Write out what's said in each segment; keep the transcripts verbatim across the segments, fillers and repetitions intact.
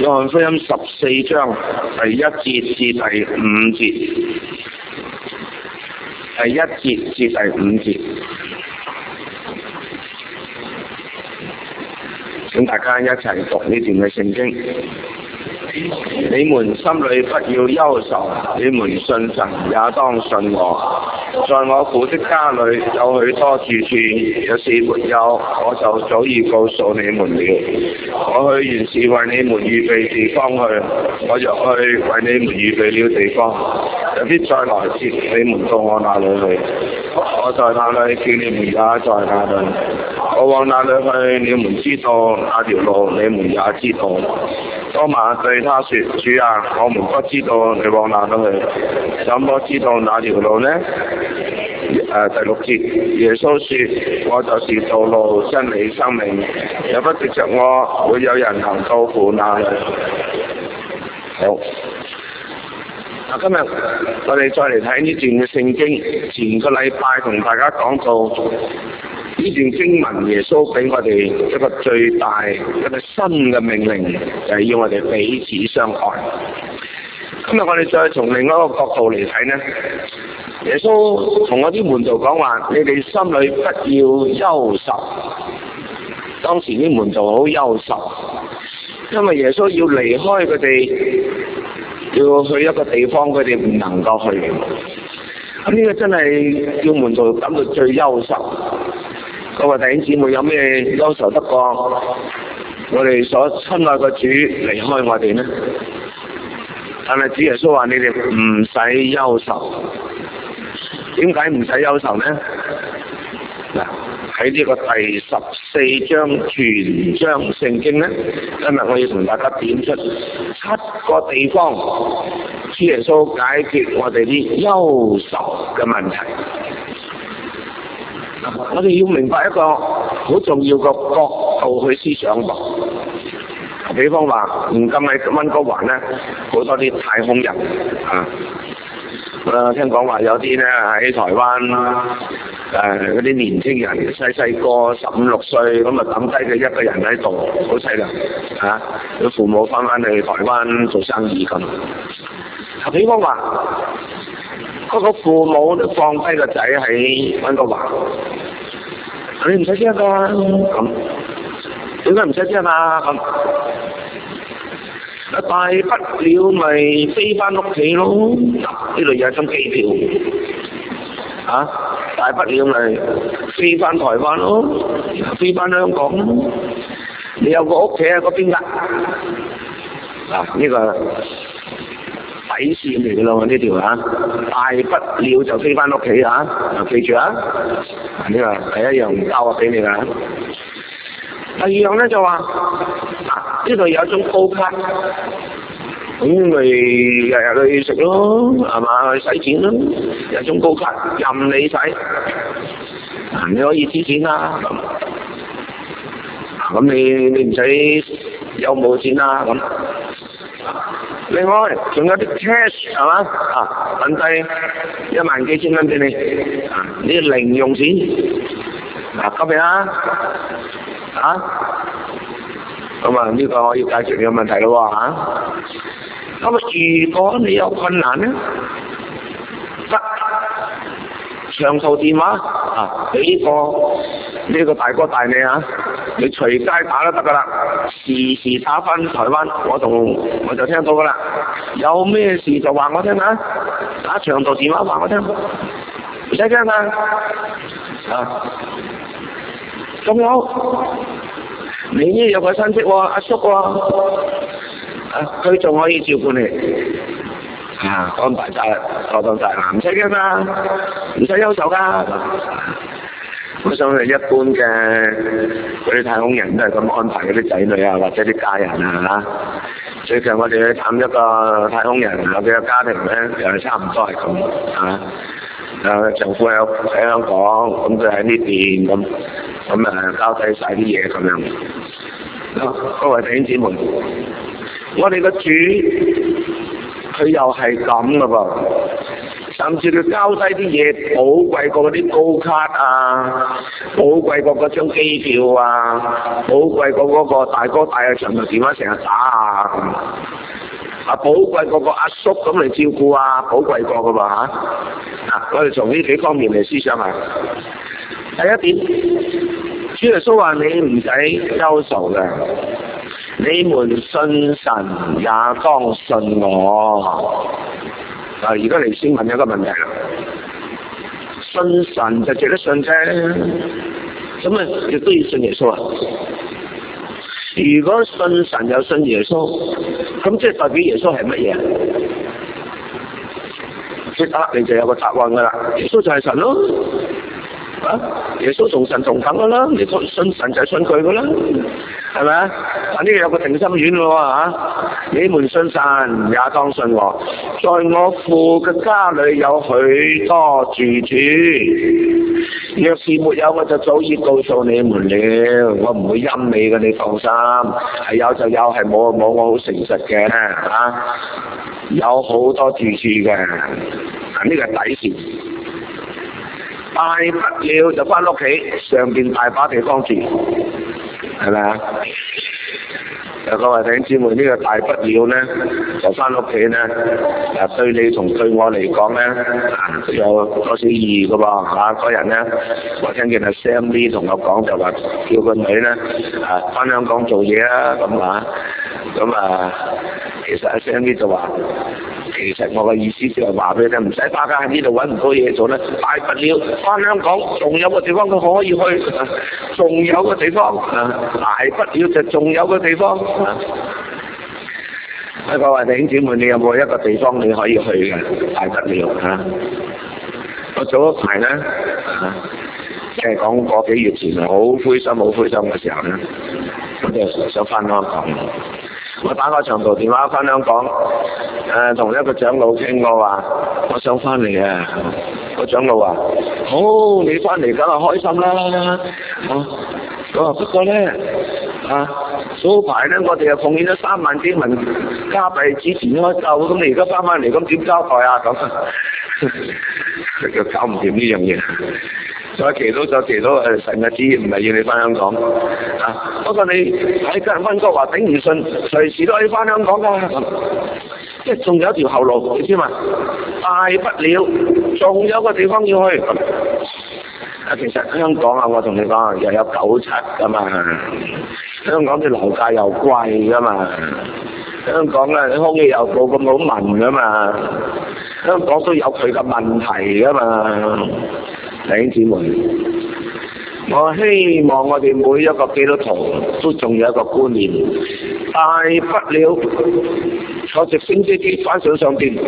約翰福音十四章第一節至第五節，第一節至第五節，請大家一齊讀呢段嘅聖經。你們心裏不要憂愁，你們信神也當信我。在我父的家裏有許多住處，要是沒有，我就早已告訴你們了。我去原是為你們預備地方去，我若去為你們預備了地方，就必再來接你們到我那裏去。我在那裏，叫你們也在那裏。我往那裏去，你們知道那條路，你們也知道。多馬對他說：主啊，我們不知道你往哪裏去，怎麼知道那條路呢？誒，第六節，耶穌說：我就是道路、真理、生命，也不藉着我，會有人能到父那裏。好，嗱，今日我哋再嚟睇呢段嘅聖經。前個禮拜同大家講到呢段經文，耶穌俾我哋一個最大一個新嘅命令，就係要我哋彼此相愛。今日我哋再從另一個角度嚟睇呢，耶穌同嗰啲門徒講話：你哋心裏不要憂愁。當時啲門徒好憂愁，因為耶穌要離開佢哋，要去一個地方，佢哋唔能夠去。咁呢個真係叫門徒感到最憂愁。各位弟兄姊妹，有咩憂愁得過我哋所親愛嘅主離開我哋呢？但係主耶穌話：你哋唔使憂愁。點解唔使憂愁呢？嗱，喺呢個第十四章全章聖經呢，今日我要同大家點出七個地方，主耶穌解決我哋啲憂愁嘅問題。我哋要明白一個好重要嘅角度去思想噃。比方話，唔今喺溫哥華呢，好多啲太空人啊。誒，聽講話有啲咧喺台灣誒嗰啲年青人細細個十五六歲咁啊，抌低佢一個人喺度，好犀利嚇！佢父母翻返去台灣做生意咁。比方話，嗰個父母都放低個仔喺溫哥華，你唔使驚㗎咁，點解唔使驚啊咁？大不了咪飛翻屋企咯，呢度有張機票，啊，大不了咪飛翻台灣咯，飛翻香港咯，你有個屋企喺嗰邊㗎，嗱呢個底線嚟㗎咯，呢條啊，大不了就飛翻屋企啊，記住啊，呢個第一樣交啊俾你㗎。第二樣咧就話，嗱呢度有一種高卡，咁咪日日去食咯，係嘛，去使錢咯，有一種高卡任你使，你可以支錢啦，咁，咁你你唔使有冇錢啦咁。另外仲有啲 cash 係嘛，啊揾低一萬幾千蚊俾你，啊呢啲零用錢，嗱今日啊。啊，咁啊呢個我要解決你個問題咯喎嚇。咁啊，如果你有困難咧，得長途電話啊，俾個呢、這個大哥大你啊，你隨街打都得噶啦，時時打翻台灣，我同我就聽到噶啦。有咩事就話我聽啊，打長途電話話我聽，唔使驚噶啊。仲有，你呢有個親戚喎，阿叔喎，啊佢仲可以照顧你，啊安排晒，妥當晒，唔使驚啦，唔使憂愁噶。我相信一般嘅嗰啲太空人都係咁安排嗰啲仔女啊，或者啲家人啊嚇。最近我哋去探一個太空人，有幾個家庭咧，又係差唔多係咁嚇。誒丈夫喺喺香港，咁佢喺呢邊咁，咁誒交低晒啲嘢咁樣。各位弟兄姊妹，我哋個主佢又係咁噶噃， 甚至佢交低啲嘢寶貴過嗰啲高卡啊，寶貴過嗰張機票啊，寶貴過嗰個大哥大嘅長途電話成日打啊，啊寶貴過個阿叔咁嚟照顧啊，寶貴過噶嘛嚇。嗱，我哋從呢幾方面嚟思想下。第一點，主耶穌話你唔使憂愁嘅，你們信神也當信我。啊！而家嚟先問一個問題啦，信神就值得信啫，咁啊亦都要信耶穌啊。如果信神又信耶穌，咁即係代表耶穌係乜嘢？即刻你就有個答案噶啦，耶穌就係神咯。啊！耶穌同神同等噶啦，你信神就係信佢噶啦，係咪啊？呢個有個定心丸喎嚇，你們信神也當信我，在我父嘅家裏有許多住處，若是沒有，我就早已告訴你們了，我唔會陰你嘅，你放心。係有就有，係冇就冇，我好誠實嘅嚇，有好多住處嘅，呢、這個係底線。大不了就翻屋企，上邊大把地方住，係咪啊？有各位弟兄姊妹，呢、這個大不了咧，就翻屋企咧，啊對你同對我嚟講咧，啊都有多少意義噶噃嚇。嗰日咧，我聽見阿 Sam Lee 同我講就話，叫個女咧啊翻香港做嘢啊咁啊，咁啊，其實阿 Sam Lee 就話。其實我嘅意思就係話俾你聽，唔使花家喺呢度揾唔到嘢做咧，大不了翻香港，仲有個地方佢可以去，仲有個地方，大不了就仲有個地方。啊，各位弟兄姊妹，你有冇一個地方你可以去嘅？大不了嚇。我早一排咧，即係講個幾月前好灰心、好灰心嘅時候咧，我就想翻香港。我打個長途電話翻香港，誒、呃、同一個長老傾，我話我想翻嚟啊！個長老話：好、哦，你翻嚟梗係開心啦！啊，我話不過咧，啊早排咧我哋又奉獻咗三萬幾蚊加幣之前開夠，咁你而家翻返嚟咁點交代啊？咁佢就搞唔掂呢樣嘢。再祈禱再祈禱，誒神嘅旨意唔係要你翻香港啊！不過你喺吉溫哥華頂唔順，隨時都可以翻香港㗎。即係仲有一條後路，你知嘛？大不了仲有個地方要去。啊，其實香港啊，我同你講又有九七㗎嘛，香港啲樓價又貴㗎嘛，香港咧空氣又冇咁好聞㗎嘛，香港都有佢嘅問題㗎嘛。弟兄姊妹，我希望我哋每一個基督徒都仲有一個觀念，大不了坐直升飛機翻上上邊，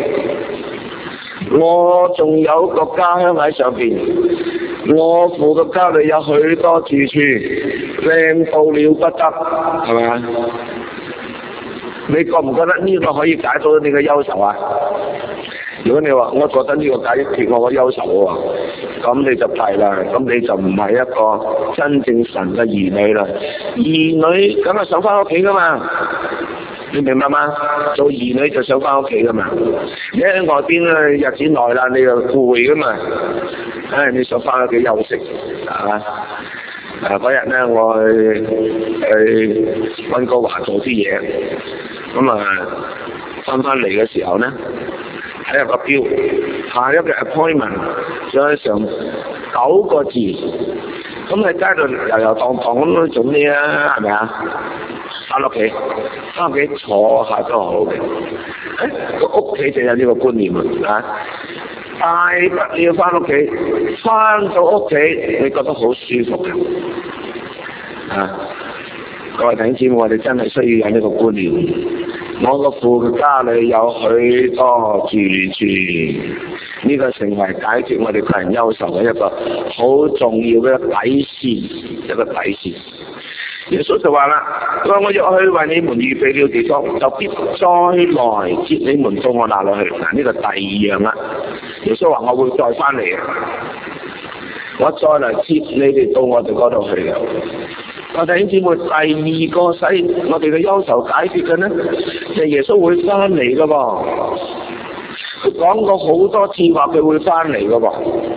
我仲有個家鄉喺上邊，我父嘅家裏有許多住處，靚到了不得，係咪啊？你覺唔覺得呢個可以解到你嘅憂愁啊？如果你話我覺得呢個解決我嘅憂愁喎，咁你就弊啦，咁你就唔係一個真正神嘅兒女啦。兒女梗係想翻屋企噶嘛，你明白嗎？做兒女就想翻屋企噶嘛。你喺外邊咧日子耐啦，你就攰噶嘛，唉，你想翻屋企休息，係嘛？啊嗰日咧我去去溫哥華做啲嘢，咁啊翻翻嚟嘅時候咧。睇下個表，下一個 appointment 再上九個字，咁喺街度遊遊蕩蕩咁做咩啊？係咪啊？翻屋企，翻屋企坐下都好嘅。誒，個屋企就有呢個觀念啊！大不了翻屋企，翻到屋企你覺得好舒服嘅啊！各位弟兄姊妹，我哋真係需要有呢個觀念。我個父嘅家裏有許多住處，呢、這個成為解決我哋個人憂愁嘅一個好重要嘅底線，一個底線。耶穌就話啦：佢話我要去為你們預備了地方，就必再來接你們到我那裏去。嗱，呢個第二樣啦。耶穌話我會再翻嚟，我再嚟接你哋到我哋嗰度去嘅。我弟兄姊妹，第二個使我哋嘅憂愁解決嘅呢，就係耶穌會翻嚟噶噃。 佢講過好多次話佢會翻嚟噶噃，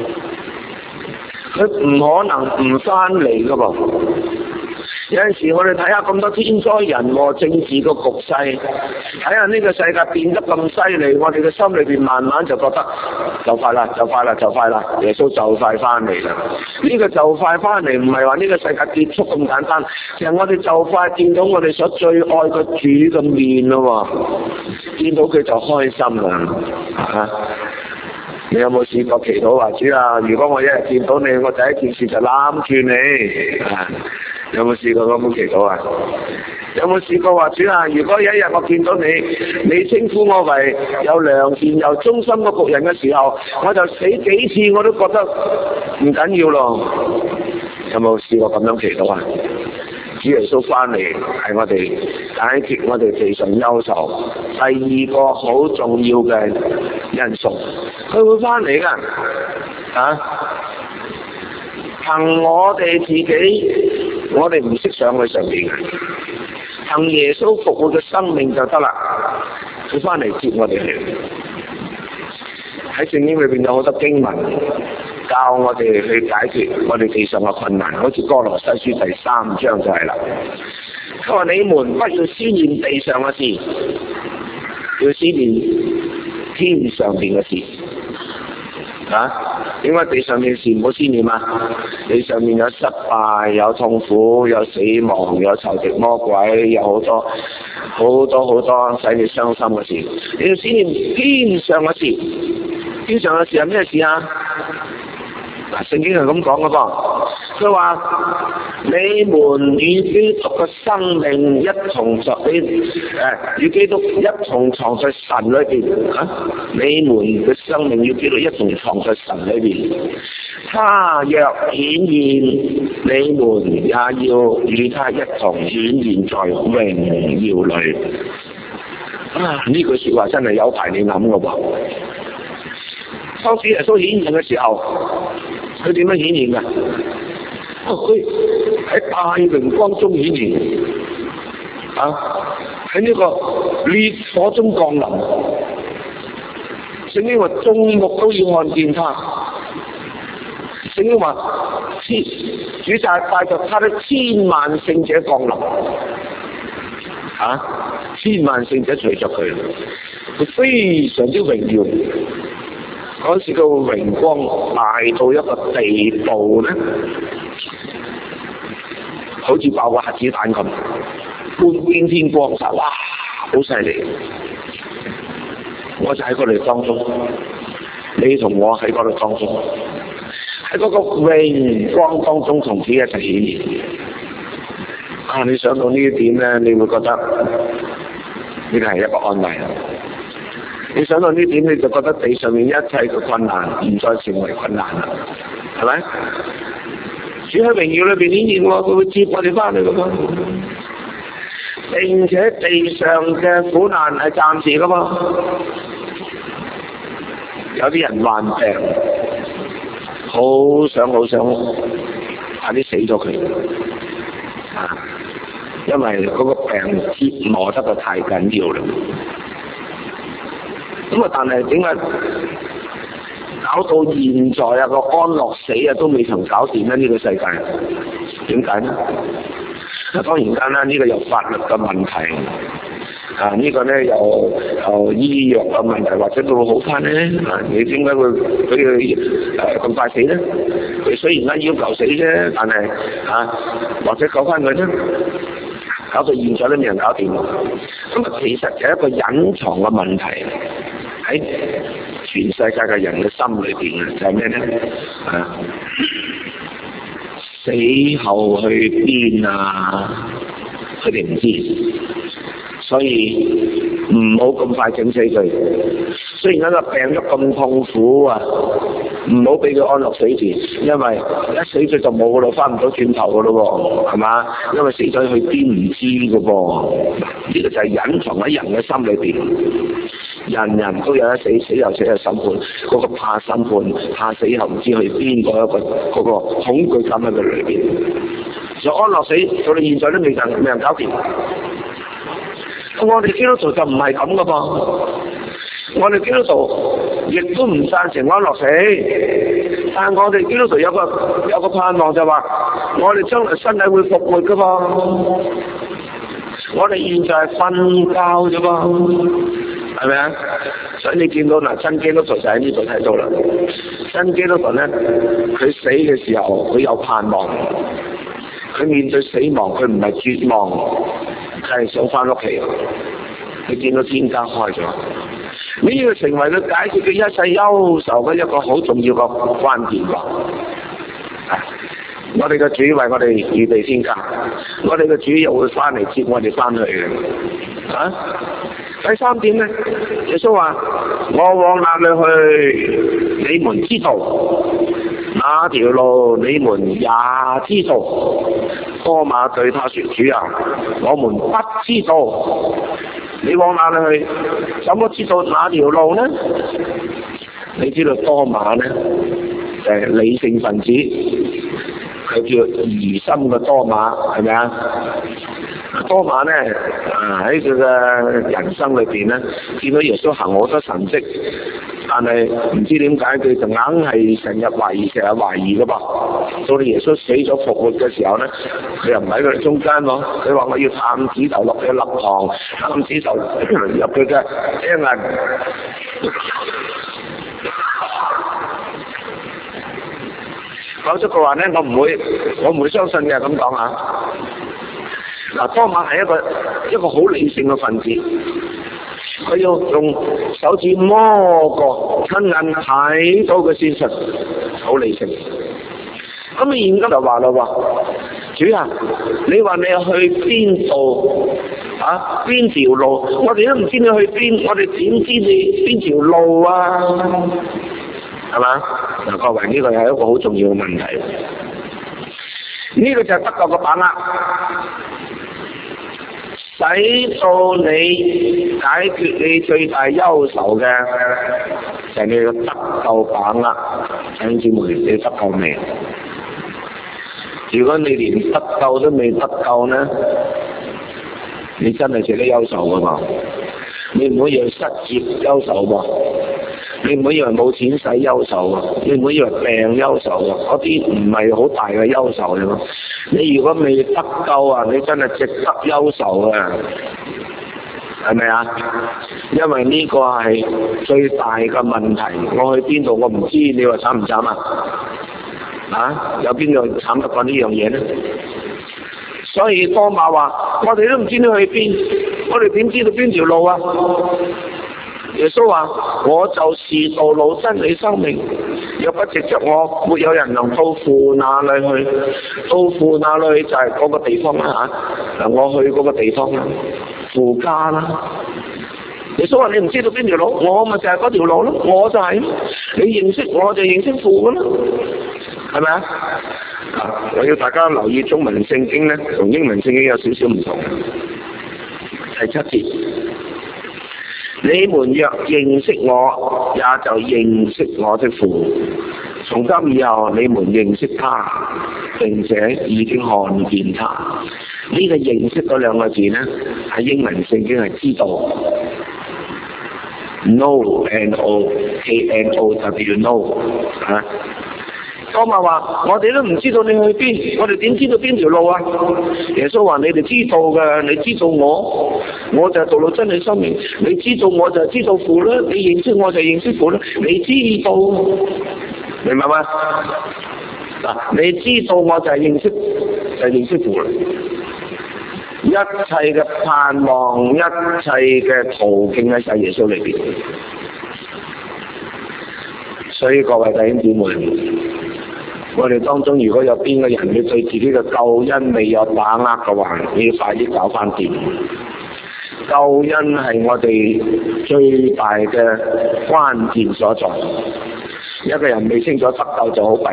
佢唔可能唔翻嚟噶噃。有陣時我哋睇下咁多天災人禍、政治個局勢，睇下呢個世界變得咁犀利，我哋嘅心裏邊慢慢就覺得就快啦，就快啦，就快啦，耶穌就快翻嚟啦。呢個就快翻嚟唔係話呢個世界結束咁簡單，其實我哋就快見到我哋所最愛嘅主嘅面咯，見到佢就開心啦，啊！你有冇試過祈禱話主啊？如果我一日見到你，我第一件事就攬住你。啊、有冇試過咁樣祈禱啊？有冇試過話主啊？如果有一日我見到你，你稱呼我為有良善又忠心嘅僕人嘅時候，我就死幾次我都覺得唔緊要咯。有冇試過咁樣祈禱啊？主耶穌翻嚟係我哋解決我哋地上憂愁第二個好重要嘅因素，佢會翻嚟噶，啊！憑我哋自己，我哋唔識上去上邊嘅，憑耶穌復活嘅生命就得啦。佢翻嚟接我哋嚟，喺聖經裏邊有好多經文教我哋去解決我哋地上嘅困難，好似哥羅西書第三章就係啦。佢話你們不要思念地上嘅事，要思念天上邊嘅事。啊？點解地上面嘅事唔好思念啊？地上面有失敗、有痛苦、有死亡、有仇敵魔鬼，有好多好多好多使你傷心嘅事。你要思念天上嘅事，天上嘅事係咩事啊？嗱，聖經係咁講嘅噃，佢話你們與基督嘅生命一同在，你誒與基督一同藏在神裏邊啊！你們嘅生命與基督一同藏在神裏邊，他若顯現，你們也要與他一同顯現在榮耀裏。啊！呢句説話真係有排你諗嘅噃。當主耶穌顯現嘅時候，佢點樣顯現㗎？哦，佢喺大榮光中顯現，啊！喺呢個烈火中降臨。聖經話眾目都要看見他。聖經話千主就係帶着他的千萬聖者降臨。啊！千萬聖者隨着佢，佢非常之榮耀。嗰時個榮光大到一個地步咧，好似爆個核子彈咁，半邊天光晒，哇！好犀利！我就喺嗰度當中，你同我喺嗰度當中，喺嗰個榮光當中同主一齊顯現。啊！你想到呢一點咧，你會覺得呢個係一個安慰。你想到呢點，你就覺得地上面一切嘅困難唔再成為困難啦，係咪？主喺榮耀裏邊顯現喎，佢會接我哋翻去噶嘛。並且地上嘅苦難係暫時噶嘛。有啲人患病，好想好想快啲死咗佢，啊！因為嗰個病折磨得佢太緊要啦。咁啊！但係點解搞到現在啊個安樂死啊都未曾搞掂咧？呢個世界點解呢？啊，當然間啦，呢個有法律嘅問題啊，呢個咧有有醫藥嘅問題，或者佢會好翻咧啊？你點解會俾佢誒咁快死咧？佢雖然咧要求死啫，但係啊，或者救翻佢咧？搞到現在都未人搞掂，咁啊其實就係一個隱藏嘅問題喺全世界嘅人嘅心裏邊，就係咩咧？啊，死後去邊啊？佢哋唔知，所以唔好咁快整死佢。雖然嗰個病得咁痛苦啊，唔好俾佢安樂死住，因為一死咗就冇噶咯，翻唔到轉頭噶咯喎，係嘛？因為死咗去邊唔知噶噃，呢個就係隱藏喺人嘅心裏邊。人人都有得死，死又死又審判，嗰、那個怕審判、怕死後唔知去邊個一個嗰、那個恐懼感喺佢裏邊。就安樂死到你現在都未人未人搞掂。我哋基督徒就唔係咁噶噃。 我哋基督徒亦都唔贊成安樂死，但我哋基督徒有個有個盼望就話，我哋將來身體會復活噶噃。我哋現在係瞓覺啫噃，係咪啊？所以你見到嗱，真基督徒就喺呢度睇到啦。真基督徒咧，佢死嘅時候，佢有盼望。佢面對死亡，佢唔係絕望，佢係想翻屋企。佢見到天家開咗，呢個成為佢解決佢一世憂愁嘅一個好重要嘅關鍵喎。我哋嘅主為我哋預備天家，我哋嘅主又會翻嚟接我哋翻去嘅。啊，第三點咧，耶穌話：我往哪裏去，你們知道；那條路你們也知道。多馬對他說：主啊，我們不知道，你往哪裏去？怎麼知道那條路呢？你知道多馬呢，就係理性分子。佢叫疑心嘅多馬，係咪啊？多馬咧，啊喺佢嘅人生裏邊咧，見到耶穌行好多神蹟，但係唔知點解佢就硬係成日懷疑，成日懷疑噶噃。到到耶穌死咗復活嘅時候咧，佢又唔喺佢哋中間喎。佢話我要探指頭落去肋旁，探指頭入佢嘅隻眼。講出句話咧，我唔會，我唔會相信嘅咁講嚇。嗱，多馬係一個一個好理性嘅分子，佢要用手指摸過，親眼睇到嘅事實，好理性。咁啊，現今就話啦喎，主啊，你話你去邊度啊？邊條路？我哋都唔知你去邊，我哋點知你邊條路啊？係嘛？嗱，各位，呢個係一個好重要嘅問題。呢個就係得救嘅把握，使到你解決你最大憂愁嘅就係你嘅得救把握。弟兄姊妹，你得救未？如果你連得救都未得救呢，你真係值得憂愁㗎嘛？你唔好以為失業憂愁喎，你唔好以為冇錢使憂愁喎，你唔好以為病憂愁喎，嗰啲唔係好大嘅憂愁啫嘛。你如果未得救啊，你真係值得憂愁啊，係咪啊？因為呢個係最大嘅問題。我去邊度我唔知，你話慘唔慘啊？啊，有邊度慘得過呢樣嘢呢？所以多馬話：我哋都唔知你去邊，我哋點知道邊條路啊？耶穌話：我就是道路真理生命，若不藉着我，沒有人能到父那裏去。到父那裏去就係嗰個地方啦嚇。嗱，我去嗰個地方啦，父家啦。耶穌話：你唔知道邊條路，我咪就係嗰條路咯，我就係、是。你認識我就認識父噶啦，係咪啊？我要大家留意中文聖經咧，同英文聖經有少少唔同。第七節，你們若認識我，也就認識我的父。從今以後，你們認識他，並且已經看見他。呢、這個認識嗰兩個字咧，喺英文聖經係知道。Know N O K N O W know 啊。多馬話：我哋都唔知道你去邊，我哋點知道邊條路啊？耶穌話：你哋知道嘅，你知道我，我就係道路真理生命。你知道我就係知道父啦，你認識我就認識父啦。你知道，明白嗎？嗱，你知道我就係認識，就係、認識父啦。一切嘅盼望，一切嘅途徑喺晒耶穌裏邊。所以各位弟兄姊妹，我哋當中如果有邊個人你對自己嘅救恩未有把握嘅話，你要快啲搞翻掂。救恩係我哋最大嘅關鍵所在。一個人未清楚得救就好弊。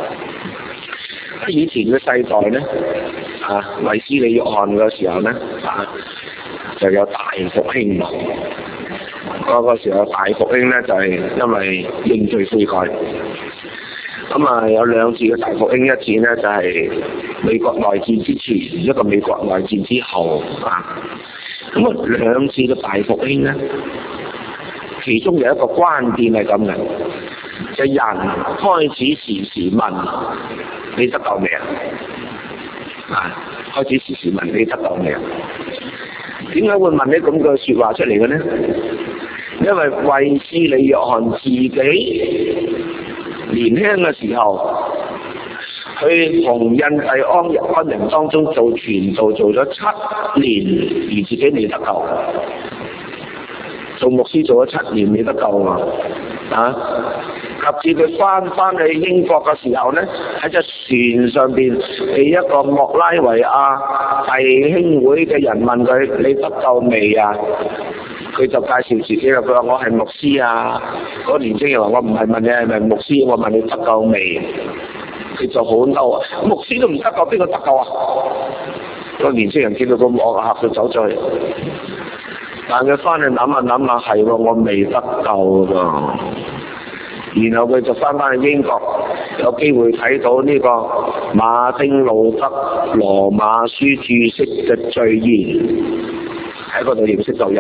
以前嘅世代咧，啊，衛斯理約翰嘅時候咧，啊，就有大復興喎。嗰個時候大復興咧，就係、是、因為認罪悔改。咁啊，有兩次嘅大復興，一次咧就係、是、美國內戰之前，一個美國內戰之後啊。咁啊，兩次嘅大復興咧， 其中有一個關鍵係咁嘅，就人開始時時問你得救未啊？啊，開始時時問你得救未啊？點解會問你咁嘅説話出嚟嘅呢？因為衛斯理約翰自己年輕嘅時候，佢同印第安安人當中做傳道做咗七年，而自己未得救。做牧師做咗七年未得救啊！啊，及至佢翻翻去英國嘅時候呢，喺隻船上邊被一個莫拉維亞弟兄會嘅人問佢：你得救未啊？佢就介紹自己啦，佢話我係牧師啊。嗰個年青人話：我唔係問你係咪牧師，我問你得救未？佢就好嬲啊！牧師都唔得救，邊個得救啊？個年青人見到個惡嚇到走咗去。但佢翻去諗下諗下，係喎，我未得救㗎。然後佢就翻返去英國，有機會睇到呢個馬丁路德羅馬書注釋嘅序言，喺嗰度認識到人。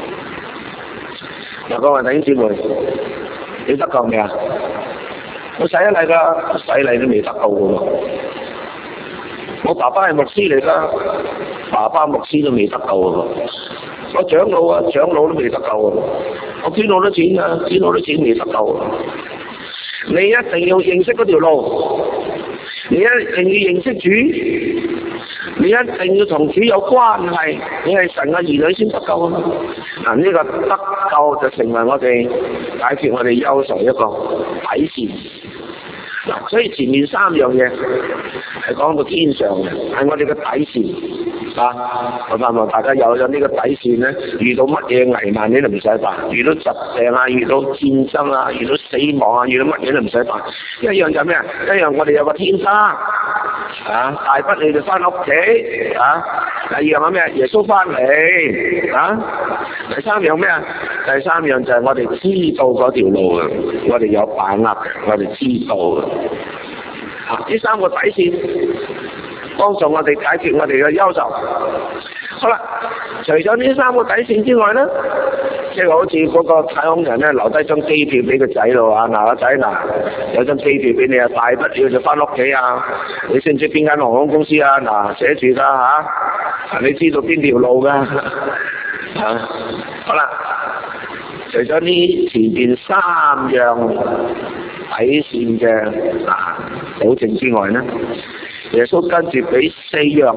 嗱，各位弟兄姊妹，你得救未啊？我洗咗禮㗎，洗禮都未得救㗎喎。我爸爸係牧師嚟㗎，爸爸牧師都未得救㗎喎。我長老啊，長老都未得救啊！我捐好多錢啊，捐好多錢未得救啊！你一定要認識嗰條路，你一定要認識主，你一定要同主有關係，你係神嘅兒女先得救啊！嗱，呢個得救就成為我哋解決我哋憂愁一個底線。嗱，所以前面三樣嘢係講到天上嘅，係我哋嘅底線。啊！我盼望大家有咗呢個底線咧，遇到乜嘢危難你都唔使怕，遇到疾病啊，遇到戰爭啊，遇到死亡啊，遇到乜嘢都唔使怕。一樣就咩啊？一樣我哋有個天生啊，大不了就翻屋企啊。第二樣係咩？耶穌翻嚟啊。第三樣咩啊？第三樣就係我哋知道嗰條路嘅，我哋有把握嘅，我哋知道嘅。啊！呢三個底線。幫助我哋解決我哋嘅憂愁。好啦，除咗呢三個底線之外咧，即係好似嗰個太空人咧留低張機票俾個仔咯啊，嗱個仔嗱有張機票俾你啊，大不了就翻屋企啊。你識唔識邊間航空公司啊？嗱，寫住啦嚇，你知道邊條路㗎？啊，好啦，除咗呢前邊三樣底線嘅啊保證之外咧，耶穌跟住俾四樣，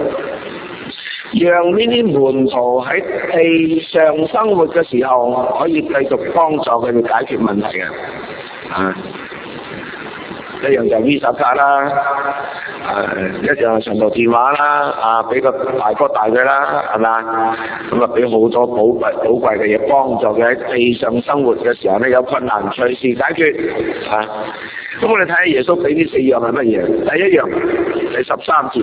讓呢啲門徒喺地上生活嘅時候可以繼續幫助佢哋解決問題嘅。啊，一樣就 Visa 卡啦，啊，一樣長途電話啦，啊，俾個大哥大佢啦，係嘛？咁啊，俾好多寶貴寶貴嘅嘢幫助佢喺地上生活嘅時候咧，有困難隨時解決。啊！咁我哋睇下耶穌俾呢四樣係乜嘢？第一樣，第十三節，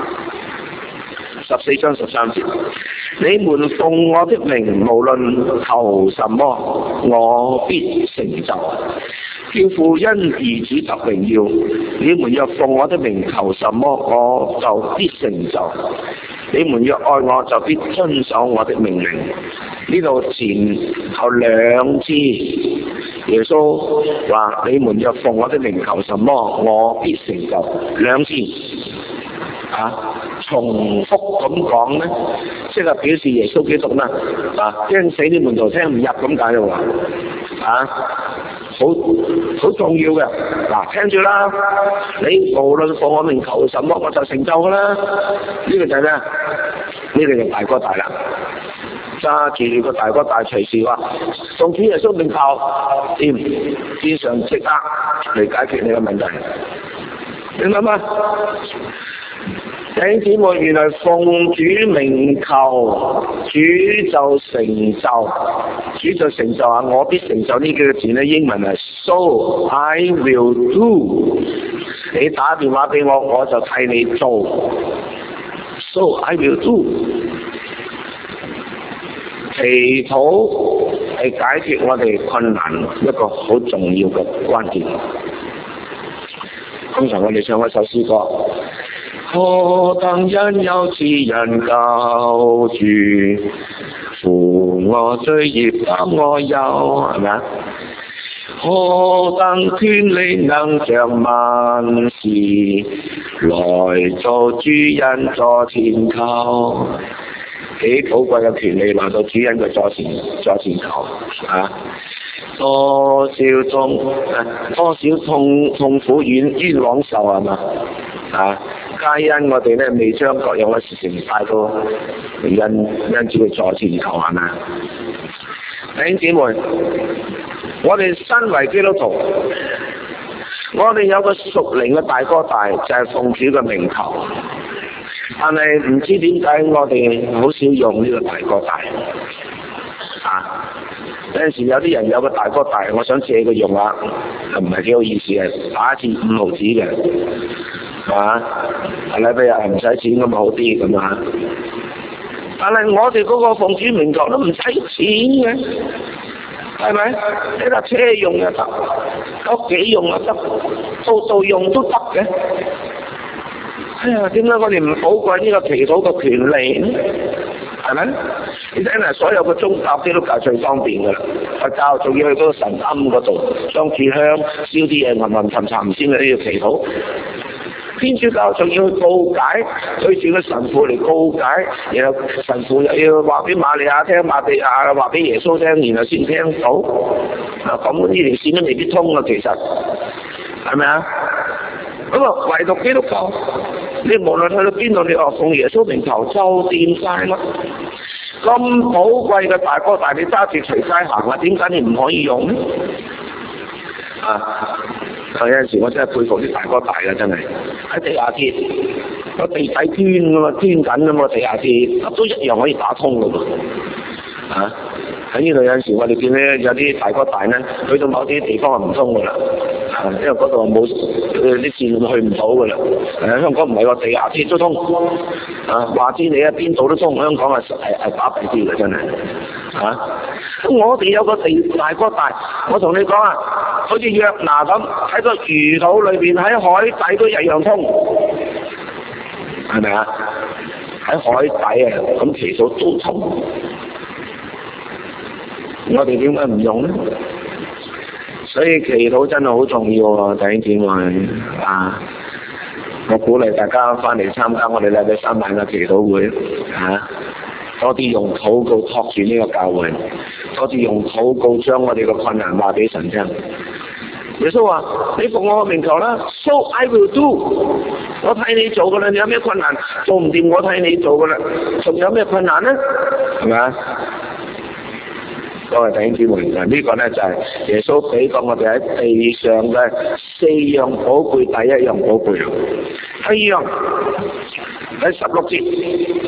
十四章十三節，你們奉我的名，無論求什麼，我必成就，叫父因兒子得榮耀。你們若奉我的名求什麼，我就必成就。你們若愛我，就必遵守我的命令。呢度前後兩次。耶穌話：你們若奉我的名求什麼，我必成就。兩次啊，重複咁講咧，即係表示耶穌基督啦啊，驚死啲門徒聽唔入咁解喎啊，好好重要嘅嗱、啊，聽住啦，你無論奉我名求什麼，我就成就噶啦。呢、這個就係咩啊？呢、這個就大哥大啦。揸住個大哥大隨時話，奉主耶穌名求，掂天上即刻嚟解決你嘅問題，明白嗎？弟兄姊妹，原來奉主名求，主就成就，主就成就啊！我必成就呢幾個字咧，英文係 So I will do。你打電話俾我，我就替你做。So I will do。祈禱係解決我哋困難一個好重要嘅關鍵。通常我哋唱一首詩歌， 何等恩有慈人救主，負我罪孽擔我憂，係咪啊？何等權利能將萬事，來做主人座前求，幾寶貴嘅權利來到主人嘅座前座前求啊！多少痛多少痛痛苦冤冤枉受係嘛啊！皆因我哋咧未將各樣嘅事情帶到因因主嘅座前求係嘛？弟兄姊妹，我哋身為基督徒，我哋有個屬靈嘅大哥大，就係、是、奉主嘅名求。但係唔知點解我哋好少用呢個大哥大啊！有陣時有啲人有個大哥大，我想借佢用下，唔係幾好意思嘅，打一次五毫子嘅，係嘛？係啦，譬如唔使錢咁咪好啲咁啊！但係我哋嗰個奉主名求都唔使錢嘅，係咪？你架車用又得，屋企用又得，度度用都得嘅。哎呀，點解我哋唔寶貴呢個祈禱嘅權利呢？係咪？你睇下所有嘅宗教基督教最方便㗎啦，佛教仲要去嗰個神龕嗰度裝住香燒啲嘢，吟吟沉沉先喺度祈禱。天主教仲要去告解，對住個神父嚟告解，然後神父又要話俾瑪利亞聽，瑪利亞話俾耶穌聽，然後先聽到。啊，咁呢條線都未必通啊，其實係咪啊？咁啊，唯獨基督教，你無論去到邊度，你話奉耶穌名求就掂晒啦。咁寶貴嘅大哥大，你揸住隨街行啊，點解你唔可以用呢？啊！有陣時我真係佩服啲大哥大嘅，真係喺地下鐵個地底捐噶嘛，捐緊噶嘛，地下鐵都一樣可以打通噶嘛。啊！喺呢度有陣時我哋見咧有啲大哥大咧，去到某啲地方係唔通噶啦，啊，因為嗰度冇啲線去唔到噶啦。誒，香港唔係個地下鐵都通，啊，話知你喺邊度都通，香港係係係打弊啲嘅真係。啊！咁我哋有個地大哥大，我同你講啊，好似約拿咁喺個魚肚裏邊，喺海底都一樣通，係咪啊？喺海底啊，咁其實都通。我哋點解唔用呢？所以祈禱真係好重要啊！弟兄姊妹啊，我鼓勵大家翻嚟參加我哋禮拜三晚嘅祈禱會啊！多啲用禱告托住呢個教會，多啲用禱告將我哋嘅困難話俾神聽。耶穌話：你奉我嘅名求啦 ，so I will do。我替你做噶啦，你有咩困難做唔掂，我替你做噶啦。仲有咩困難呢？係咪啊？各位弟兄姊妹，嗱、這、呢個咧就係耶穌俾過我哋喺地上嘅四樣寶貝，第一樣寶貝，第二樣喺十六節。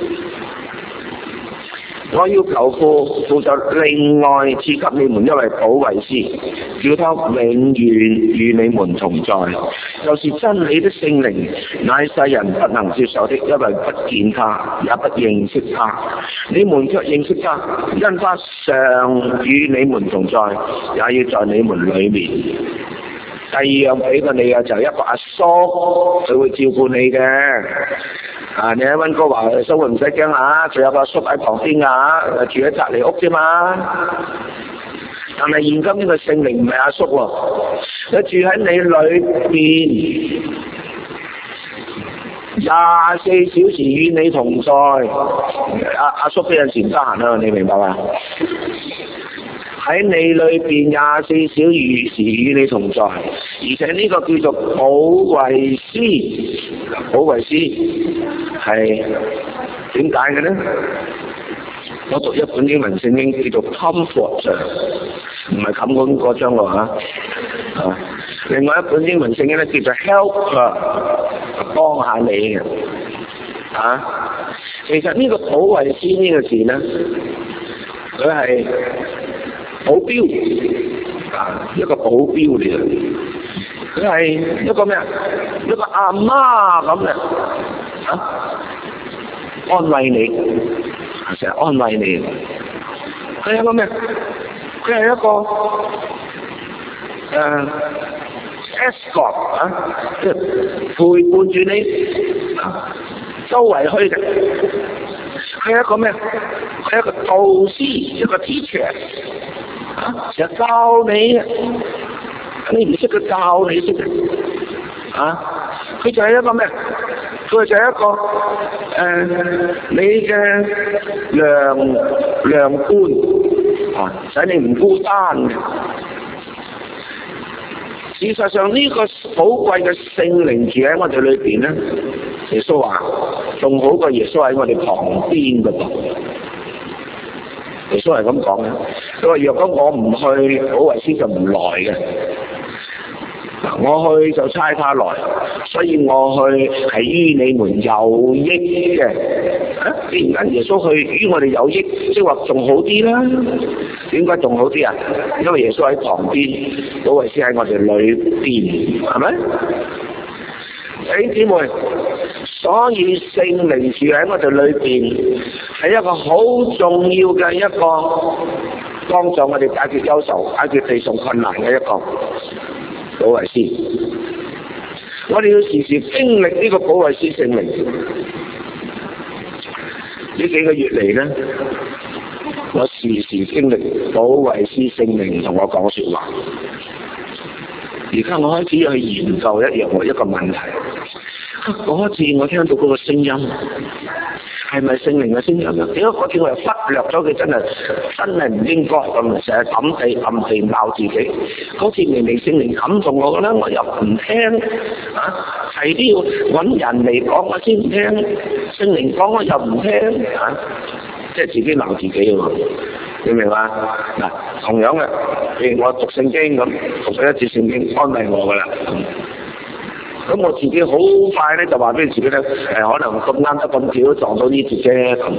我要求父，父就另外賜給你們一位保惠師，叫他永遠與你們同在，就是真理的聖靈，乃世人不能接受的，因為不見他，也不認識他。你們卻認識他，因他常與你們同在，也要在你們裏面。第二樣俾過你嘅就係一個阿叔，佢會照顧你嘅。啊！你喺溫哥華生活唔使驚啊，仲有個叔喺旁邊啊，住喺隔離屋啫嘛。但係現今呢個聖靈唔係阿叔喎，佢住喺你裏邊，廿四小時與你同在。阿阿叔有陣時唔得閒啊，你明白嘛？喺你裏邊廿四小時與你同在，而且呢個叫做保惠師，保惠師係點解嘅呢？我讀一本英文聖經叫做 Comforter， 唔係冚嗰嗰張喎嚇。啊，另外一本英文聖經咧叫做 Helper， 幫下你嘅。啊，其實呢個保惠師呢個字咧，佢係保鏢啊，一個保鏢嚟嘅，佢係一個咩啊？一個阿媽咁嘅，啊，安慰你，成日安慰你。佢係一個咩？佢係一個誒 escort 啊，即係陪伴住你周圍去嘅。佢係一個咩？佢係一個導師，一個 teacher， 啊，成日教你嘅，你唔識佢教你識嘅，啊，佢就係一個咩？佢就係一個誒、呃，你嘅良良官啊，使你唔孤單嘅。事實上呢、這個寶貴嘅聖靈住喺我哋裏邊咧，耶穌話仲好過耶穌喺我哋旁邊嗰度。耶穌係咁講嘅，佢話若果我唔去，保惠師就唔來嘅。我去就差他來，所以我去係於你們有益嘅。啊，既然耶穌去於我哋有益，即係話仲好啲啦。點解仲好啲啊？因為耶穌喺旁邊，保惠師喺我哋裏邊，係咪？弟兄姊妹，所以聖靈住喺我哋裏邊，係一個好重要嘅一個幫助我哋解決憂愁、解決地上困難嘅一個保惠師。我哋要時時經歷呢個保惠師聖靈。呢幾個月嚟咧，我時時經歷保惠師聖靈同我講說話。而家我開始去研究一樣一個問題。嗰次我聽到嗰個聲音，係咪聖靈嘅聲音啊？點解嗰次我又忽略咗佢？真係真係唔應該咁，成日揞地揞地鬧自己。嗰次明明聖靈感動我嘅啦，我又唔聽啊！係都要揾人嚟講我先聽，聖靈講我又唔聽啊！即係自己鬧自己喎，你明嘛？嗱，同樣嘅，譬如我讀聖經咁，讀咗一節聖經安慰我噶啦。咁我自己好快咧就話俾自己咧，誒、呃、可能咁啱得咁巧撞到呢節啫咁。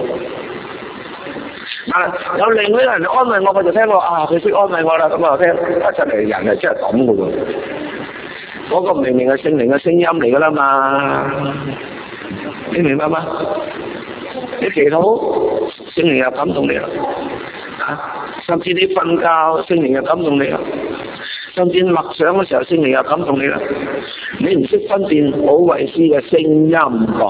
啊，有另外一個人安慰我，我就聽過啊，佢識安慰我啦，咁我聽一出嚟人係真係咁嘅喎。嗰、那個明明係聖靈嘅聲音嚟噶啦嘛，你明白嗎？你祈禱，聖靈又感動你啦，啊，甚至你瞓覺，聖靈又感動你啦。甚至默想嘅時候，聖靈又感動你啦。你唔識分辨保惠師嘅聲音噃。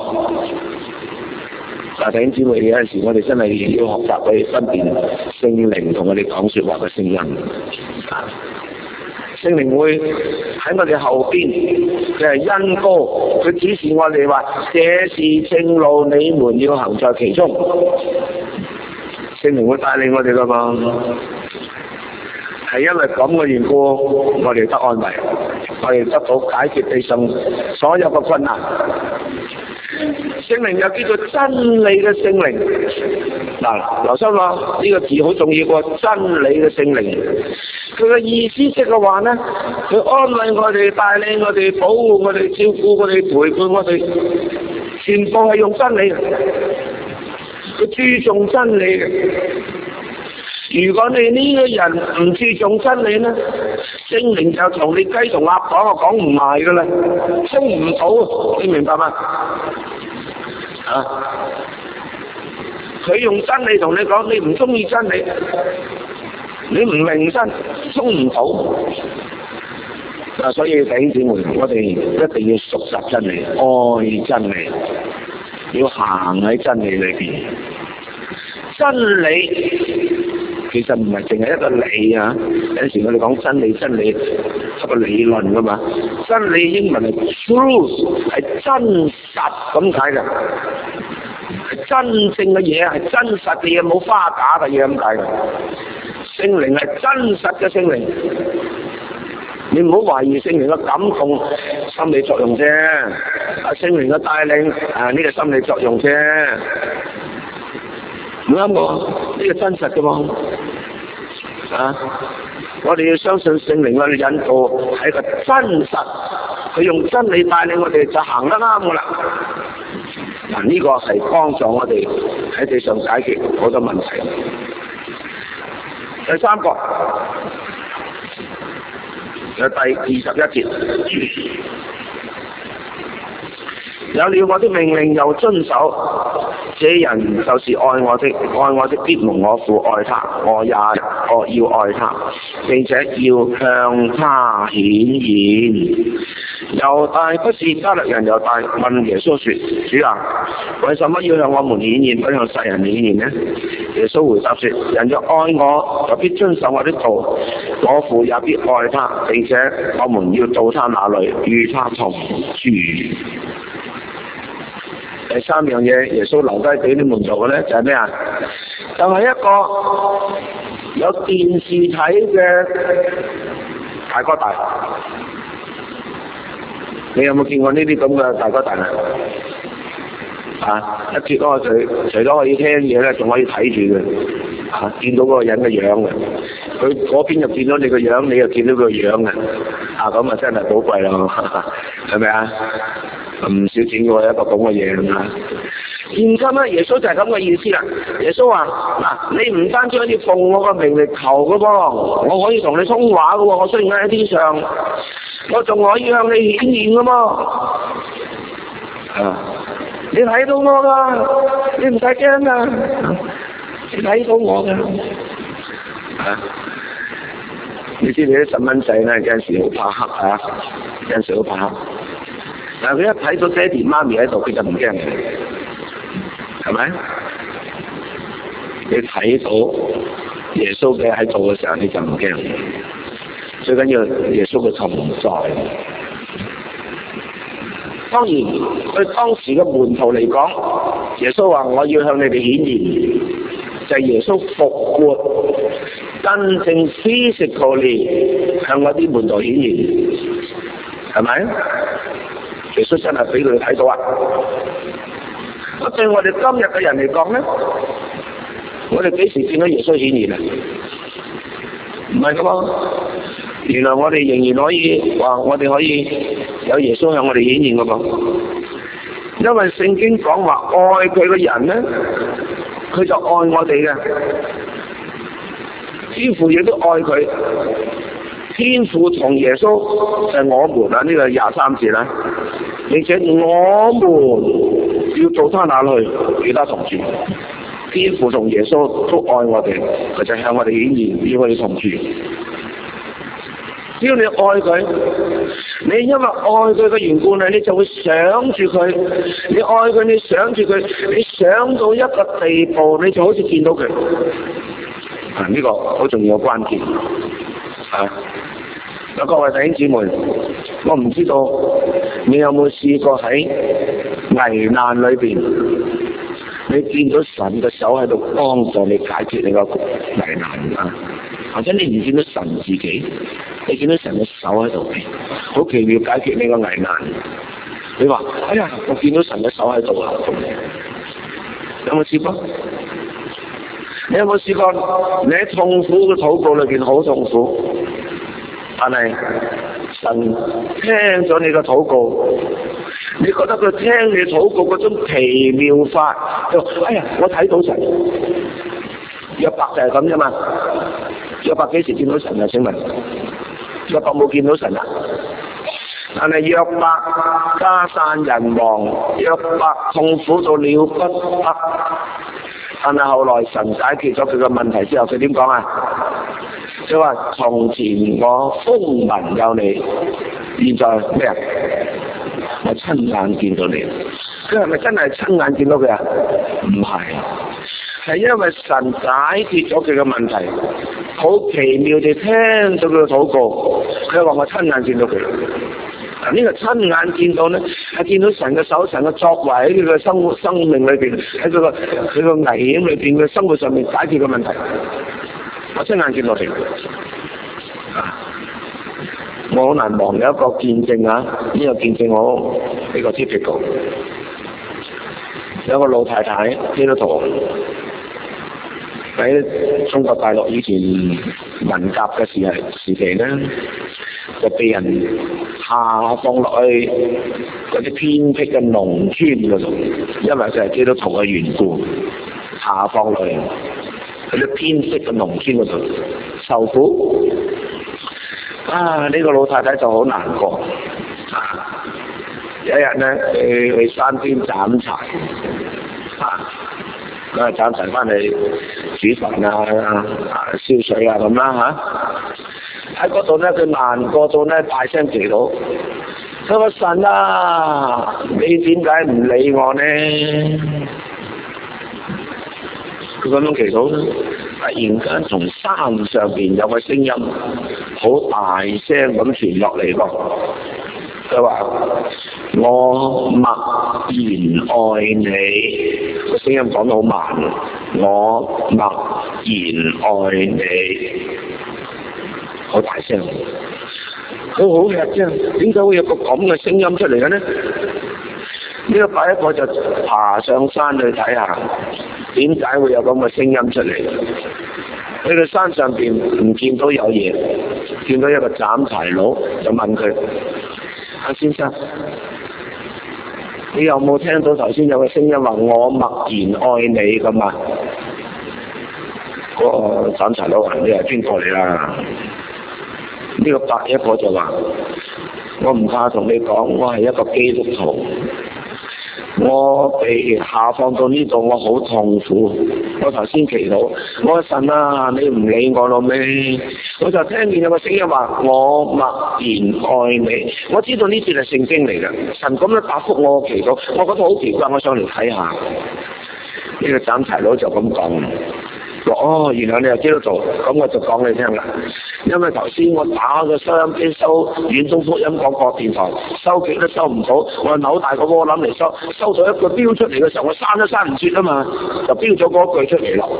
嗱，弟兄姊妹，有陣時我哋真係要學習去分辨聖靈同我哋講說話嘅聲音。啊，聖靈會喺我哋後邊嘅係恩膏，佢指示我哋話：這是正路，你們要行在其中。聖靈會帶領我哋噶嘛？係因為咁嘅緣故，我哋得安慰，我哋得到解決地上所有嘅困難。聖靈又叫做真理嘅聖靈。嗱，留心啦，呢個字好重要喎，真理嘅聖靈。佢嘅意思即係話咧，佢安慰我哋、帶領我哋、保護我哋、照顧我哋、陪伴我哋，全部係用真理嘅。佢注重真理嘅。如果你呢個人唔注重真理咧，聖靈就同你雞同鴨講，我講唔埋噶啦，通唔到，你明白嗎？啊！佢用真理同你講，你唔中意真理，你唔明真，通唔到。啊！所以弟兄姊妹，我哋一定要熟習真理，愛真理，要行喺真理裏邊。真理其實唔係淨係一個理啊！有陣時我哋講真理，真理係個理論噶嘛。真理英文係 truth， 係真實咁解嘅，係真正嘅嘢，係真實嘅嘢，冇花假嘅嘢咁解嘅。聖靈係真實嘅聖靈，你唔好懷疑聖靈嘅感動心理作用啫，啊聖靈嘅帶領啊呢個心理作用啫。唔啱喎，呢個真實嘅喎，啊！我哋要相信聖靈我哋引導係一個真實，佢用真理帶領我哋就行得啱噶啦。嗱，呢個係幫助我哋喺地上解決好多問題。第三個，有第二十一節。有了我的命令又遵守， 這人就是愛我的，愛我的必蒙我父愛他，我也我要愛他，並且要向他顯現。猶大不是加略人，猶大問耶穌說：主啊，為什麼要向我們顯現，不向世人顯現呢？耶穌回答說：人若愛我，就必遵守我的道，我父也必愛他，並且我們要到他那裏，與他同住。第三樣嘢，耶穌留低俾啲門徒嘅咧，就係咩啊？就係、是、一個有電視睇嘅大哥大。你有冇見過呢啲咁嘅大哥大啊？啊！一脫開佢，除咗可以聽嘢咧，仲可以睇住佢。啊！見到嗰個人嘅樣嘅，佢嗰邊就見到你個樣，你又見到佢個樣嘅。啊！咁啊真係寶貴咯，係咪啊？唔少錢嘅喎，一個咁嘅嘢啊！現今咧，耶穌就係咁嘅意思啦。耶穌話：嗱，你唔單止可以奉我個名嚟求嘅噃，我可以同你通話嘅喎。我雖然喺天上，我仲可以向你顯現嘅噃。啊！你睇到我噶，你唔使驚噶，你睇到我噶。啊！你知唔知啲細蚊仔咧，有陣時好怕黑啊，有陣時好怕黑。但係佢一睇到爹哋媽咪喺度，佢就唔驚嘅，係咪？你睇到耶穌嘅喺度嘅時候，你就唔驚。最緊要耶穌嘅同在。當然，對當時嘅門徒嚟講，耶穌話：我要向你哋顯現，就係、是、耶穌復活，真正 physically 向嗰啲門徒顯現，係咪？耶穌真係俾佢哋睇到啊！對我哋今日嘅人嚟講咧，我哋幾時見到耶穌顯現啊？唔係噶嘛，原來我哋仍然可以話，我哋可以有耶穌向我哋顯現噶嘛。因為聖經講話愛佢嘅人咧，佢就愛我哋嘅，天父亦都愛佢。天父同耶穌就係我們啊，呢個廿三節啦。並且我們要到他那裏，與他同住。天父同耶穌都愛我哋，佢就向我哋顯現，與我哋同住。只要你愛佢，你因為愛佢嘅緣故咧，你就會想住佢。你愛佢，你想住佢，你想到一個地步，你就好似見到佢。啊，呢個好重要嘅關鍵。啊！有各位弟兄姊妹，我唔知道你有冇試過喺危難裏邊，你見到神嘅手喺度幫助你解決你個危難啊！或者你唔見到神自己，你見到神嘅手喺度，好奇妙解決你個危難。你話：哎呀，我見到神嘅手喺度啊！有冇試過？你有冇試過？你喺痛苦嘅禱告裏邊好痛苦，但係神聽咗你嘅禱告，你覺得佢聽你禱告嗰種奇妙法，就哎呀，我睇到神。約伯就係咁啫嘛。約伯幾時見到神啊？請問，約伯冇見到神啊？但係約伯家散人亡，約伯痛苦到了不得。但係後來神解決咗佢嘅問題之後，佢點講啊？佢話：從前我風聞有你，現在咩啊？我親眼見到你。佢係咪真係親眼見到佢啊？唔係，係因為神解決咗佢嘅問題，好奇妙地聽到佢嘅禱告。佢話：我親眼見到佢。嗱，呢個親眼見到咧，係見到神嘅手、神嘅作為喺佢嘅生活、生命裏邊，喺佢個佢個危險裏邊嘅生活上面解決嘅問題。我親眼見到佢。啊！我好難忘有一個見證啊！呢、這個見證我呢個 typical， 有個老太太基督徒喺中國大陸以前文革嘅時係時期咧，就被人下放落去嗰啲偏僻嘅農村嗰度，因為佢係基督徒嘅緣故，下放落去嗰啲偏僻嘅農村嗰度受苦。啊！呢、這個老太太就好難過。啊！有一日咧，去去山邊斬柴。啊！ 咁啊斬柴翻嚟煮飯啊、燒水啊咁啦嚇。喺嗰度咧，佢難過到咧大聲祈禱，佢話神啊，你點解唔理我呢？佢咁樣祈禱，突然間從山上邊有個聲音，好大聲咁傳落嚟喎。佢話：我默然愛你。個聲音講得好慢，我默然愛你，好大聲。佢好吃啫，點解會有個咁嘅聲音出嚟嘅呢？呢個第一個就爬上山去睇下，點解會有咁嘅聲音出嚟？去到山上邊唔見到有嘢，見到一個斬柴佬，就問佢：阿先生，你有冇聽到頭先有個聲音話我默然愛你咁啊？嗰個斬柴佬話：你係邊個嚟啦？呢個白一個就話：我唔怕同你講，我係一個基督徒。我被下放到呢度，我好痛苦。我頭先祈禱，我話神啊，你唔理我咯咩？我就聽見有個聲音話：我默然愛你。我知道呢段係聖經嚟嘅，神咁樣答覆我祈禱，我覺得好奇怪，我上嚟睇下。呢個斬柴佬就咁講。哦，原來你係基督徒，咁我就講你聽啦。因為頭先我打個收音機收遠東福音廣播電台，收極都收唔到，我扭大個窩諗嚟收，收到一個標出嚟嘅時候，我刪都刪唔切啊嘛，就標咗嗰句出嚟啦。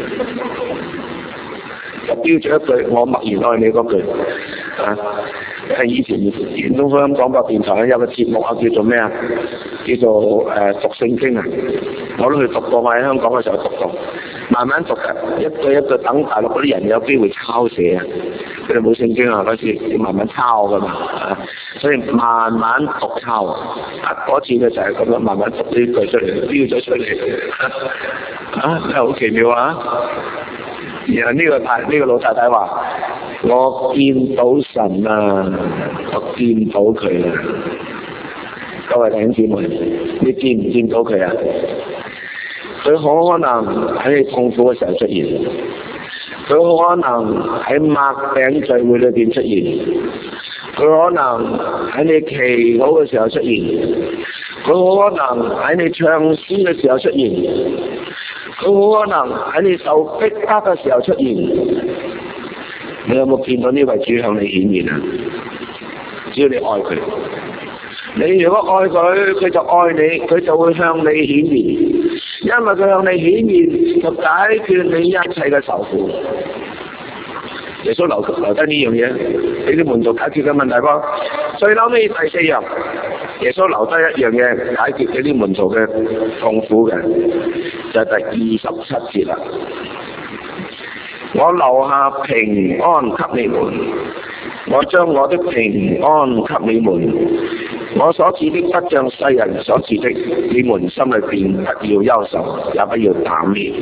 就標咗一句我默然愛你嗰句啊！以前遠東福音廣播電台有個節目啊，叫做咩啊？叫做誒、呃、讀聖經啊！我都去讀過，我喺香港嘅時候讀過，慢慢讀嘅，一句一句等大陸嗰啲人有機會抄寫啊！佢哋冇聖經啊，嗰時要慢慢抄噶嘛，啊！所以慢慢讀抄啊！嗰次咧就係咁樣慢慢讀呢句出嚟，標咗出嚟啊！真係好奇妙啊！然後呢個太呢、呢個老太太話：我見到神啊，我見到佢啊！各位弟兄姊妹，你見唔見到佢啊？佢好可能喺你痛苦嘅時候出現，佢好可能喺擘餅聚會裏邊出現，佢可能喺你祈禱嘅時候出現，佢好可能喺你唱詩嘅時候出現，佢好可能喺你受逼迫嘅時候出現。你有冇見到呢位主向你顯現啊？只要你愛佢，你如果愛佢，佢就愛你，佢就會向你顯現，因為佢向你顯現就解決你一切嘅愁苦。耶穌留留低呢樣嘢俾啲門徒解決嘅問題噃。最後尾第四樣，耶穌留低一樣嘢解決俾啲門徒嘅痛苦嘅，就係、是、第二十七節啦。我留下平安給你們，我將我的平安給你們，我所賜的不像世人所賜的，你們心裏邊不要憂愁，也不要膽怯。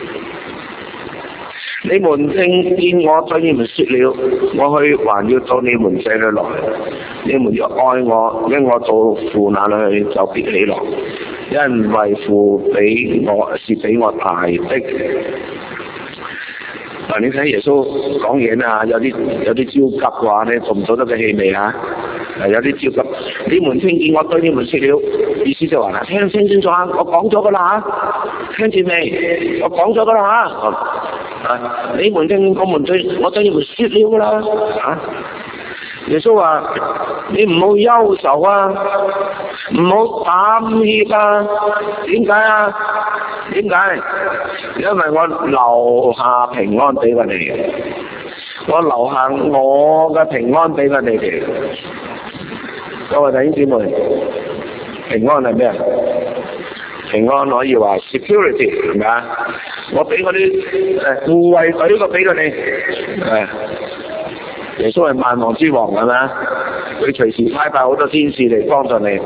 你們聽見我對你們說了，我去還要到你們這裏來，你們若愛我，因我到父那裏去就必起來，因為父比我是比我大的。嗱，你睇耶穌講嘢啊，有啲有啲焦急嘅話咧，做唔做得嘅氣味啊？係有啲焦急。你們聽見我對你們說了，意思就話啦，聽唔聽清楚啊？我講咗噶啦嚇，聽見未？我講咗噶啦嚇。啊，你們聽我們對我對你們說了噶啦嚇。耶穌話：你唔好憂愁啊，唔好膽怯啊。點解啊？點解？因為我留下平安俾佢哋，我留下我嘅平安俾佢哋。各位弟兄姊妹，平安係咩啊？平安可以話 security 係咪啊？我俾嗰啲誒護衛隊個俾佢哋誒。耶穌係萬王之王係咪啊？佢隨時派派好多天使嚟幫助你。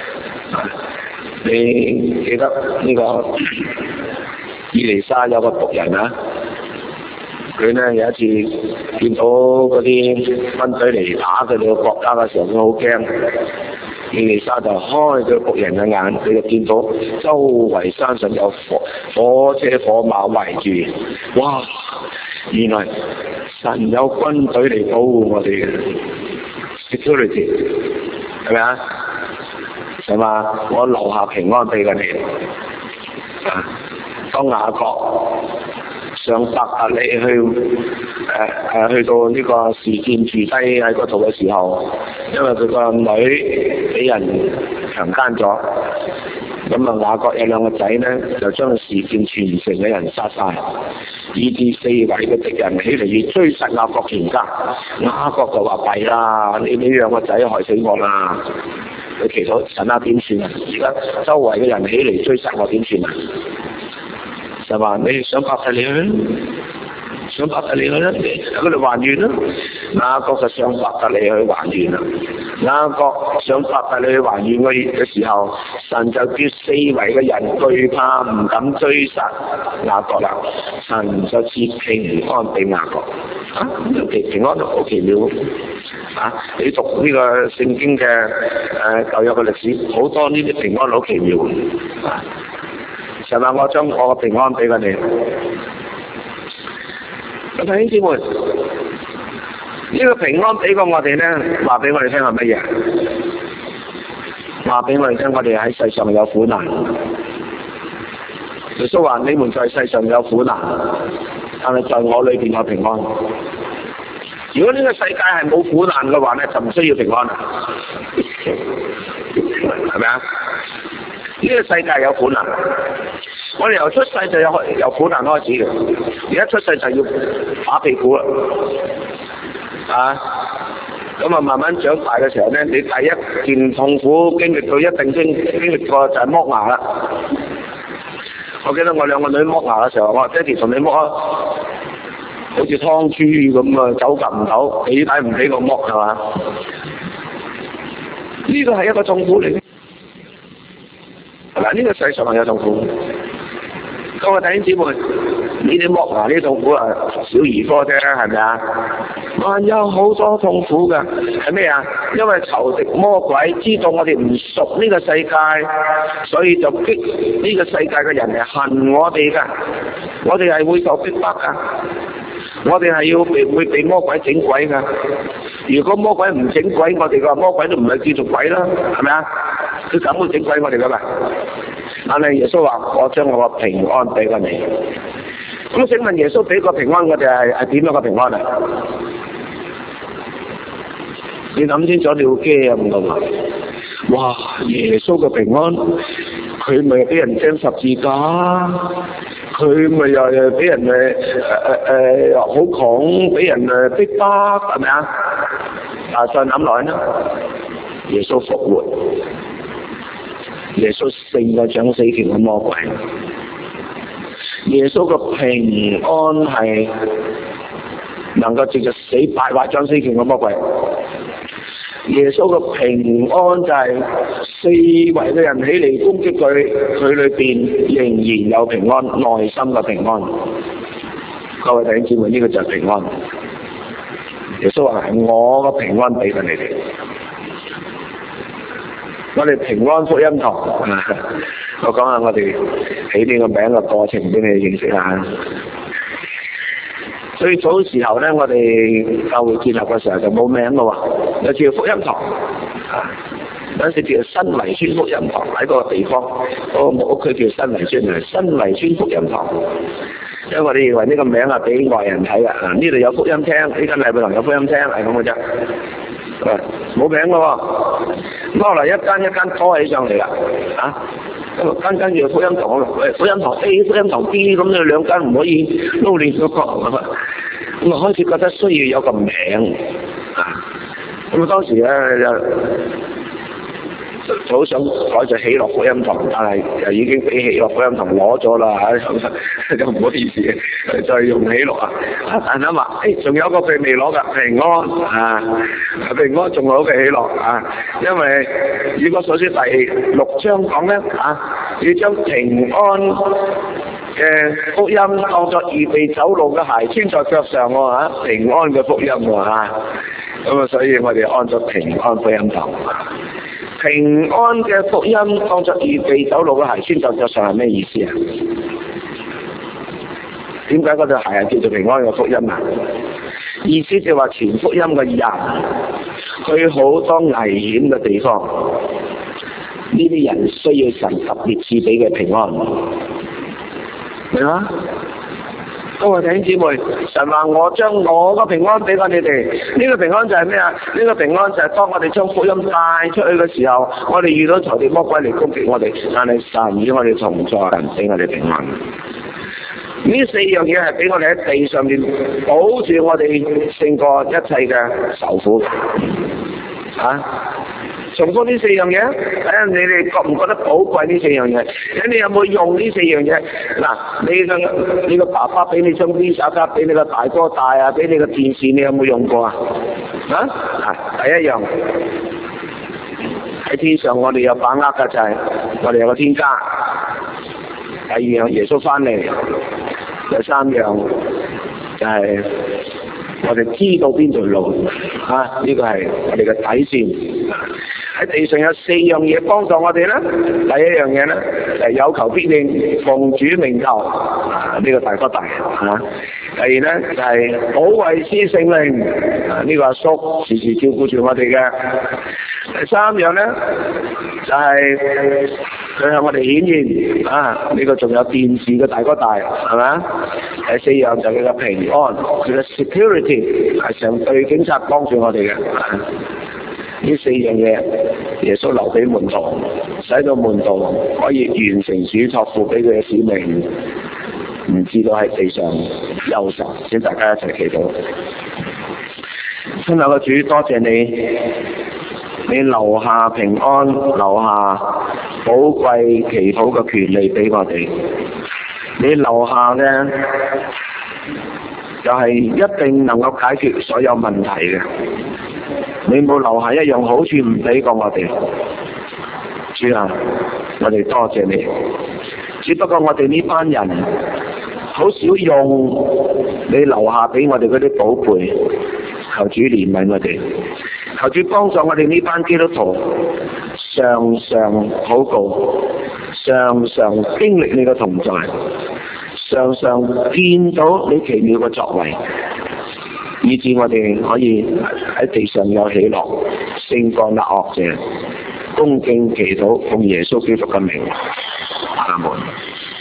你記得呢個以利沙有個僕人啊？佢咧有一次見到嗰啲軍隊嚟打佢哋個國家嘅時候，佢好驚。 以利沙就開咗僕人嘅眼，佢就見到周圍山上有火火車火馬圍住，哇！原來神有軍隊嚟保護我哋嘅 security， 係咪啊？係嘛？我留下平安俾佢哋。啊，當雅各上伯特利去誒誒、呃、去到呢個示劍住低喺嗰度嘅時候，因為佢個女俾人強姦咗，咁啊雅各有兩個仔咧，就將示劍全城嘅人殺晒，以至四圍嘅敵人起嚟要追殺雅各全家。雅各就話弊啦，你呢兩個仔害死我啦！佢祈禱神啊，點算啊？而家周圍嘅人起嚟追殺我，點算啊？就話你想伯特利去，想伯特利去啦，佢哋還願啦。雅各就上伯特利去還願啦。雅各上伯特利去還願嘅時候，神就叫四圍嘅人懼怕，唔敢追殺雅各啦。神就賜平安俾雅各。啊，平平安都好奇妙。啊，你讀呢個聖經嘅誒舊約嘅歷史，好多呢啲平安好奇妙。啊，神話我將我嘅平安俾佢哋。咁弟兄姊妹，呢、這個平安俾過我哋咧，話俾我哋聽係乜嘢？話俾我哋聽，我哋喺世上有苦難。耶穌話：你們在世上有苦難，但係在我裏邊有平安。如果呢個世界係冇苦難嘅話咧，就唔需要平安啦，係咪啊？呢、這個世界有苦難，我哋由出世就有由苦難開始嘅，而家出世就要打屁股啦，啊！咁啊慢慢長大嘅時候咧，你第一件痛苦經歷到一定經經歷過就係剝牙啦。我記得我兩個女剝牙嘅時候，我話爹哋同你剝啊，好似劏豬咁啊，走夾唔到，你睇唔俾我剝係嘛？呢個係一個痛苦嚟嘅。嗱，呢個世上係有痛苦。各位弟兄姊妹，呢啲剝牙呢啲痛苦啊，小兒科啫，係咪啊？還有好多痛苦㗎，係咩啊？因為仇敵魔鬼知道我哋唔熟呢個世界，所以就激呢個世界嘅人嚟恨我哋㗎。我哋係會受逼迫㗎，我哋係要被會被魔鬼整鬼㗎。如果魔鬼唔整鬼我哋嘅話，魔鬼都唔係叫做鬼啦，係咪啊？佢梗會整鬼我哋㗎嘛。但係耶穌話：我將我個平安俾過你。咁請問耶穌俾個平安我哋係係點樣個平安啊？你諗清楚你會驚啊！唔同啊！哇！耶穌嘅平安，佢咪俾人釘十字架，佢咪又又俾人誒誒誒好窮，俾人誒逼迫，係咪啊？啊！再諗落去啦，耶穌復活。耶穌勝過掌死權嘅魔鬼，耶穌嘅平安係能夠藉着死敗壞掌死權嘅魔鬼。耶穌嘅平安就係四圍嘅人起嚟攻擊佢，佢裏邊仍然有平安，內心嘅平安。各位弟兄姊妹，呢個就係平安。耶穌話：係我嘅平安俾緊你哋。我哋平安福音堂，我講下我哋起呢個名嘅過程俾你認識下。最早時候咧，我哋教會建立嘅時候就冇名嘅喎，有叫福音堂，啊，嗰陣時叫新圍村福音堂喺個地方，個木屋區叫新圍村啊，新圍村福音堂。因為我哋認為呢個名係俾外人睇嘅，啊呢度有福音廳，呢間禮拜堂有福音廳，係咁嘅啫。冇名嘅喎，咁後來一間一間拖起上嚟啦，啊，咁啊間間叫福音堂，喂福音堂 A、福音堂 B 咁樣兩間唔可以撈亂咗個，咁啊開始覺得需要有個名，啊，咁啊當時咧就好想改做喜樂福音堂，但係又已經俾喜樂福音堂攞咗啦，就唔好意思，再用喜樂啊！但係話，誒，仲有一個佢未攞㗎平安啊，平安仲好嘅喜樂啊，因為以弗所書第六章講咧啊，要將平安嘅福音當作預備走路嘅鞋穿在腳上喎嚇，平安嘅福音喎嚇，咁啊，所以我哋安咗平安福音堂。 平安嘅福音當作預備走路嘅鞋，穿在腳上係咩意思啊？點解嗰對鞋係叫做平安嘅福音啊？意思就話傳福音嘅人去好多危險嘅地方，呢啲人需要神特別賜俾嘅平安，明嘛？各位弟兄姊妹，神話我將我個平安俾過你哋，呢個平安就係咩啊？呢個平安就係當我哋將福音帶出去嘅時候，我哋遇到仇敵魔鬼嚟攻擊我哋，但係神與我哋同在，俾我哋平安。呢四樣嘢係俾我哋喺地上面保住我哋勝過一切嘅受苦啊！重複呢四樣嘢，睇下你哋覺唔覺得寶貴呢四樣嘢？睇你有冇用呢四樣嘢？嗱，你個你個爸爸俾你張 Visa 卡，俾你個大哥大啊，俾你個電視，你有冇用過啊？啊，啊，第一樣喺天上，我哋有把握嘅就係我哋有個天家。第二樣耶穌翻嚟，第三樣就係我哋知道邊條路啊！呢、這個係我哋嘅底線。喺地上有四樣嘢幫助我哋啦。第一樣嘢咧就係有求必應，奉主名求，啊呢、這個大哥大啊。第二咧就係、是、保惠師聖靈，啊呢、這個阿叔時時照顧住我哋嘅。第三樣咧就係、是、佢向我哋顯現，啊呢、這個仲有電視嘅大哥大，係咪？第四樣就係佢嘅平安，佢嘅 security 係上對警察幫住我哋嘅。啊呢四樣嘢，耶穌留俾門徒，使到門徒可以完成主託付俾佢嘅使命，唔知道喺地上憂愁。請大家一齊祈禱。親愛嘅主，多謝你，你留下平安，留下寶貴祈禱嘅權利俾我哋。你留下嘅就係一定能夠解決所有問題嘅。你冇留下一樣好處唔俾過我哋，主啊，我哋多謝你。只不過我哋呢班人好少用你留下俾我哋嗰啲寶貝，求主憐憫我哋，求主幫助我哋呢班基督徒，常常禱告，常常經歷你嘅同在，常常見到你奇妙嘅作為，以致我哋可以喺地上有喜樂，勝過那惡者，恭敬祈禱，奉耶穌基督嘅名，阿門。